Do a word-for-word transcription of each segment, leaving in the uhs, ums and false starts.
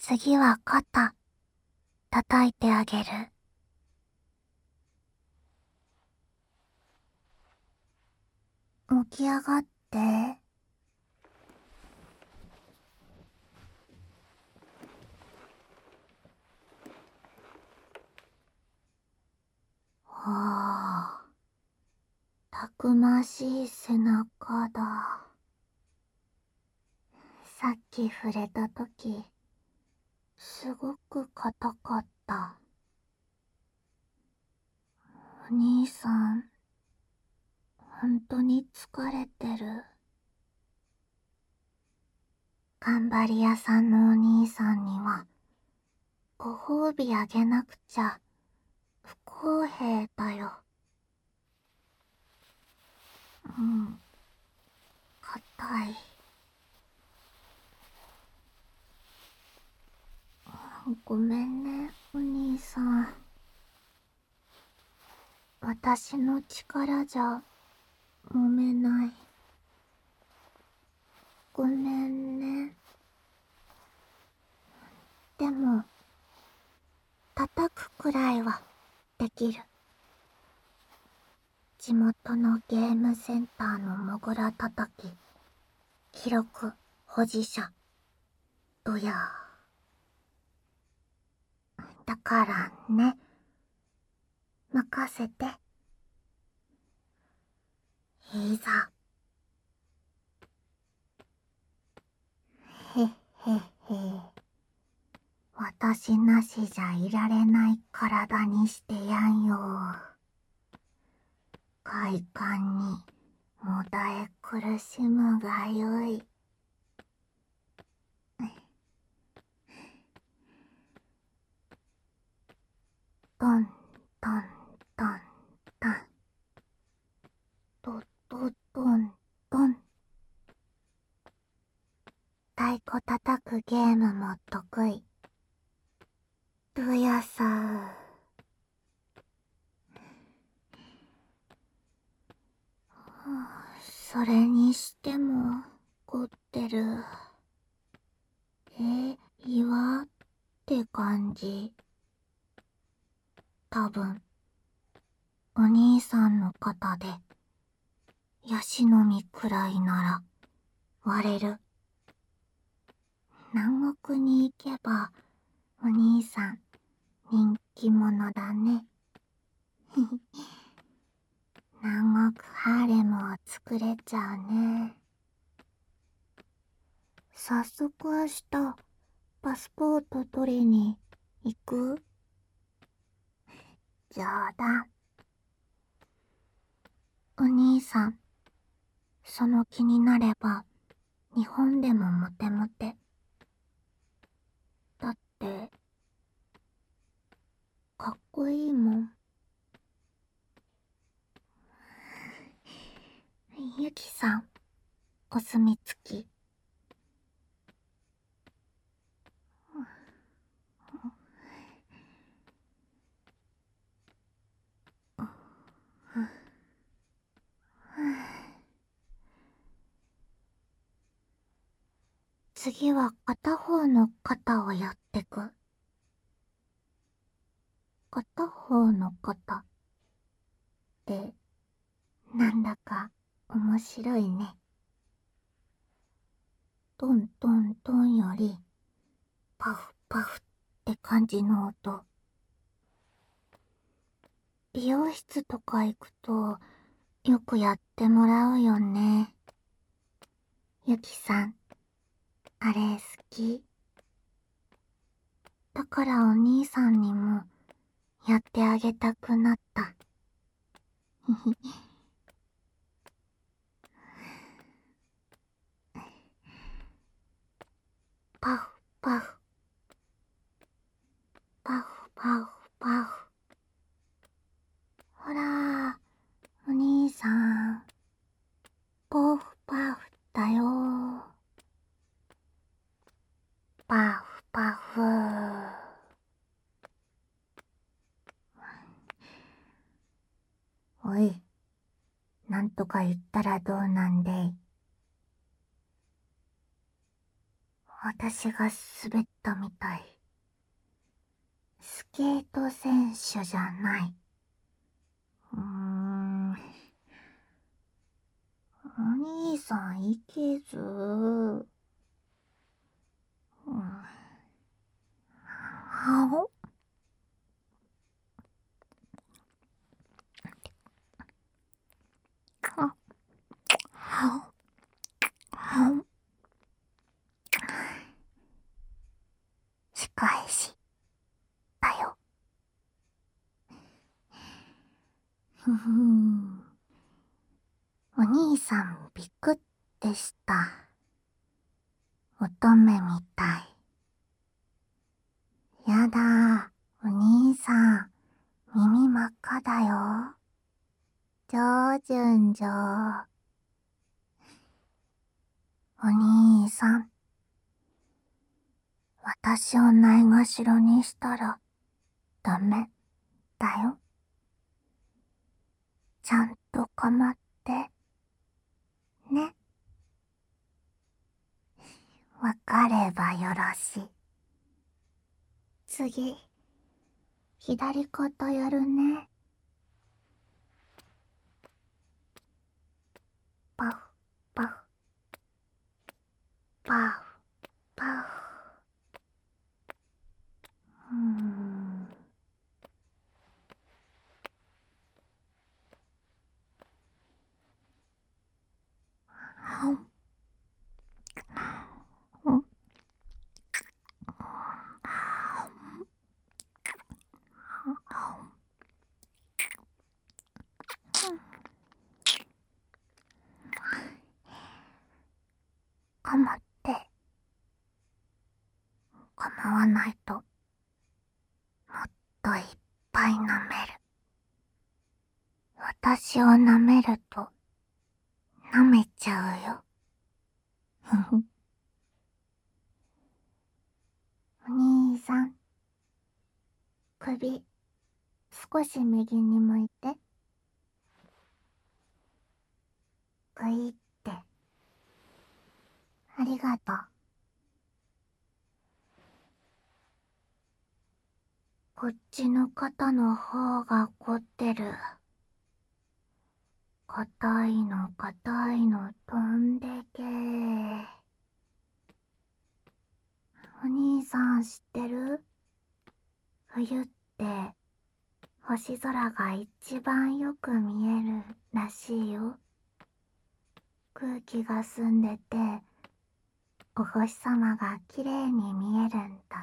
次は肩、叩いてあげる。起き上がって。はあ、たくましい背中だ。さっき触れたとき、すごく硬かった。お兄さん、ほんとに疲れてる。頑張り屋さんのお兄さんには、ご褒美あげなくちゃ不公平だよ。うん、硬い。ごめんね、お兄さん。私の力じゃ揉めない。ごめんね。でも、叩くくらいはできる。地元のゲームセンターのモグラ叩き、記録保持者、どや。だからね、任せて。いざ。へっへっへ。私なしじゃいられない体にしてやんよ。快感にもだえ苦しむがよい。トントントントン。トトトントン。太鼓叩くゲームも得意。どやさ。それにしても凝ってる。え、岩って感じ。多分、お兄さんの肩で、ヤシの実くらいなら割れる。南国に行けば、お兄さん、人気者だね。南国ハーレムを作れちゃうね。早速明日、パスポート取りに行く？冗談。お兄さん、その気になれば、日本でもモテモテ。だって、かっこいいもん。ゆきさん、お墨付き。次は片方の肩をやってく。片方の肩ってなんだか面白いね。トントントンよりパフパフって感じの音。美容室とか行くとよくやってもらうよね。ゆきさん、あれ好き？だからお兄さんにもやってあげたくなった。パフパフパフパフパフ。ほら、お兄さん、パフパフだよ。パフパフ。おい、なんとか言ったらどうなんでい。 私が滑ったみたい。スケート選手じゃない。うーん。お兄さんいけず。うん。はおはははお仕返しだよ。ふふん。お兄さんびくってした。乙女みたい。やだ、お兄さん、耳真っ赤だよ。じょうじゅんじょう。お兄さん、私をないがしろにしたらダメだよ。ちゃんと構ってね。わかればよろしい。次、左肩やるね。パフパフパフパフ。うーん。はんうん。構って構わないともっといっぱい舐める。私を舐めると舐めちゃうよ。ふふ。お兄さん、首少し右に向いて。グイって。ありがとう。こっちの肩の方が凝ってる。硬いの硬いの飛んでけー。お兄さん知ってる？冬って星空が一番よく見えるらしいよ。空気が澄んでてお星様がきれいに見えるんだって。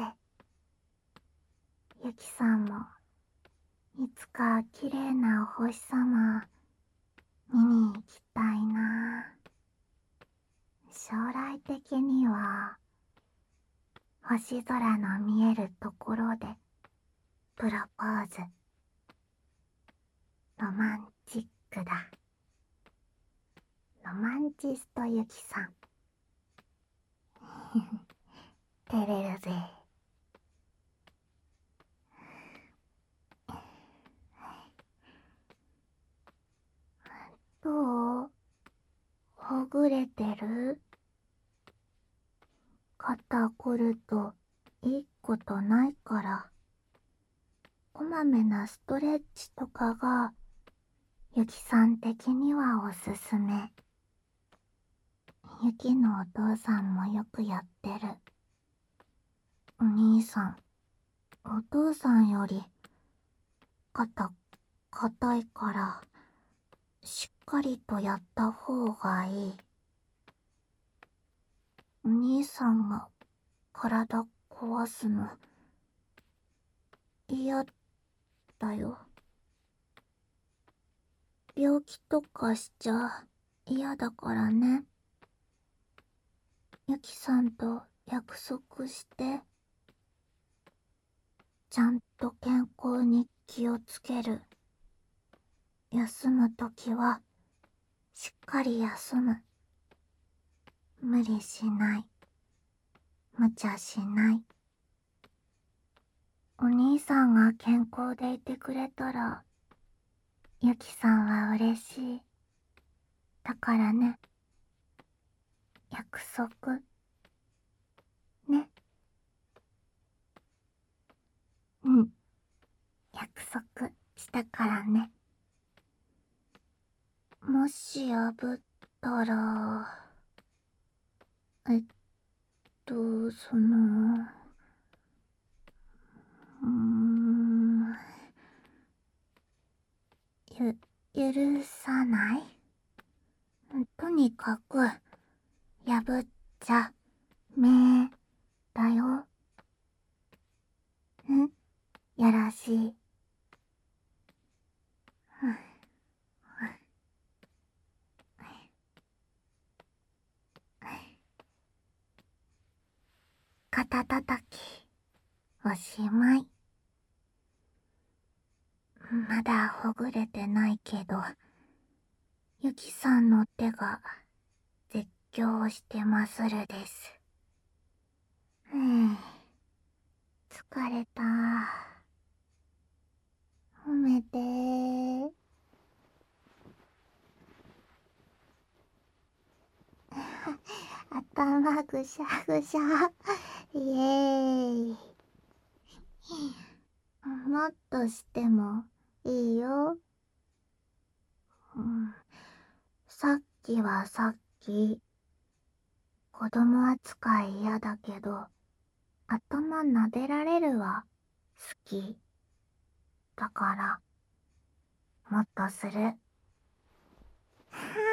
ゆきさんもいつかきれいなお星様見に行きたいな。将来的には星空の見えるところでプロポーズ。ロマンチックだ。ロマンチストゆきさん。照れるぜ。どう？ほぐれてる？肩こるといいことないから、こまめなストレッチとかがゆきさん的にはおすすめ。ゆきのお父さんもよくやってる。お兄さん、お父さんより肩硬いからしっかりとやった方がいい。お兄さんが体壊すの嫌だよ。病気とかしちゃ嫌だからね。ゆきさんと約束して。ちゃんと健康に気をつける。休むときはしっかり休む。無理しない。無茶しない。お兄さんが健康でいてくれたらゆきさんは嬉しい。だからね。約束。 束したからね。もし破ったら、えっと、その、うーん、ゆ、許さない？とにかく、破っちゃ、めだよ。ん？よろしい。肩たたき、おしまい。まだほぐれてないけど、ゆきさんの手が絶叫してまするです。ふぅ、疲れた。褒めてー。頭ぐしゃぐしゃ。イエーイ。もっとしてもいいよ。うん、さっきはさっき、子供扱い嫌だけど、頭撫でられるは好き。だから、もっとする。